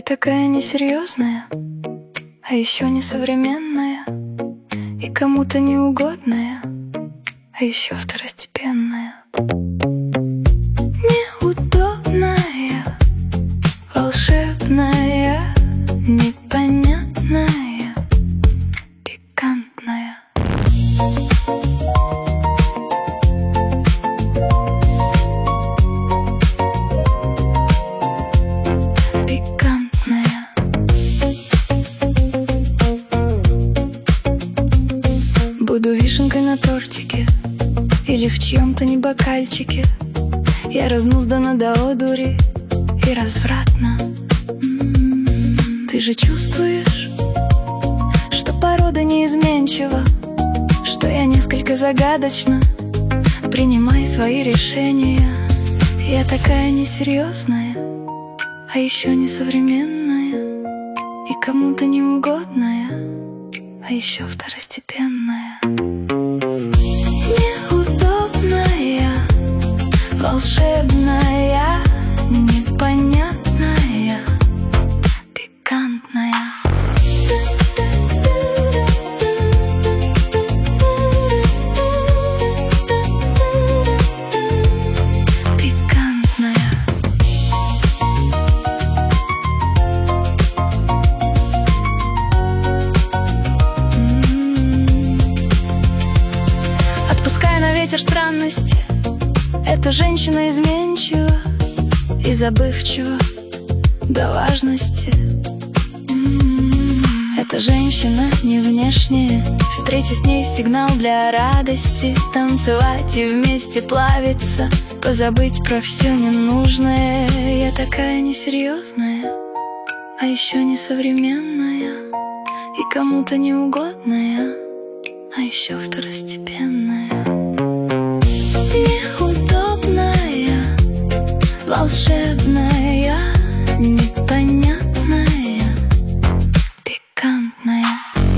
такая несерьезная, а еще несовременная, и кому-то неугодная, а еще второстепенная. Неудобная, волшебная, непонятная, пикантная. Буду вишенкой на тортике или в чьем-то не бокальчике. Я разнуздана до одури и развратна. Ты же чувствуешь, что порода неизменчива, что я несколько загадочна. Принимай свои решения. Я такая несерьезная, а еще несовременная, и кому-то неугодная, а еще второстепенная. Неудобная, волшебная, непонятная, пикантная. Ветер странности. Эта женщина изменчива и забывчива до важности. Эта женщина не внешняя. Встреча с ней сигнал для радости. Танцевать и вместе плавиться, позабыть про все ненужное. Я такая несерьезная, а еще несовременная, и кому-то неугодная, а еще второстепенная. Неудобная, волшебная, непонятная, пикантная.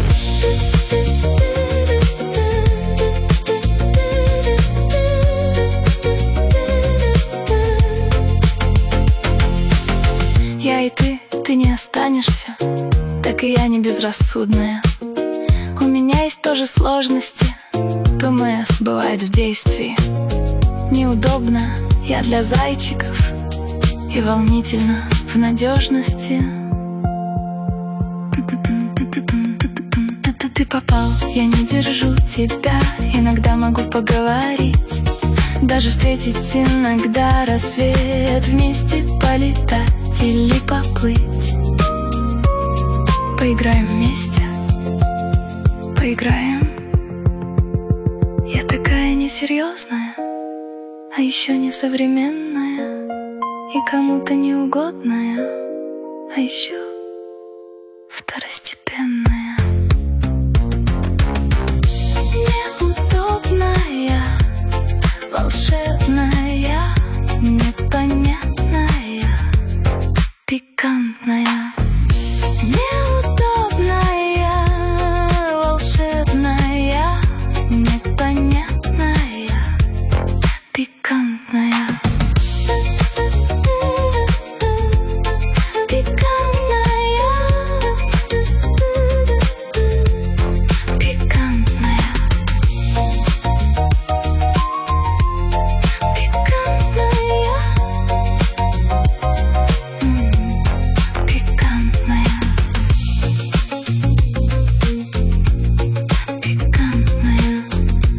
Я и ты не останешься, так и я не безрассудная. У меня есть тоже сложности. ПМС бывает в действии. Неудобно, я для зайчиков, и волнительно в надежности. Ты попал, я не держу тебя. Иногда могу поговорить, даже встретить иногда рассвет. Вместе полетать или поплыть. Поиграем вместе, поиграем. Я такая несерьезная, а еще несовременная, и кому-то неугодная, а еще второстепенная. Неудобная, волшебная, непонятная, пикантная. Неудобная, волшебная, непонятная, пикантная.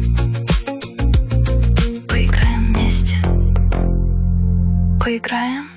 Поиграем?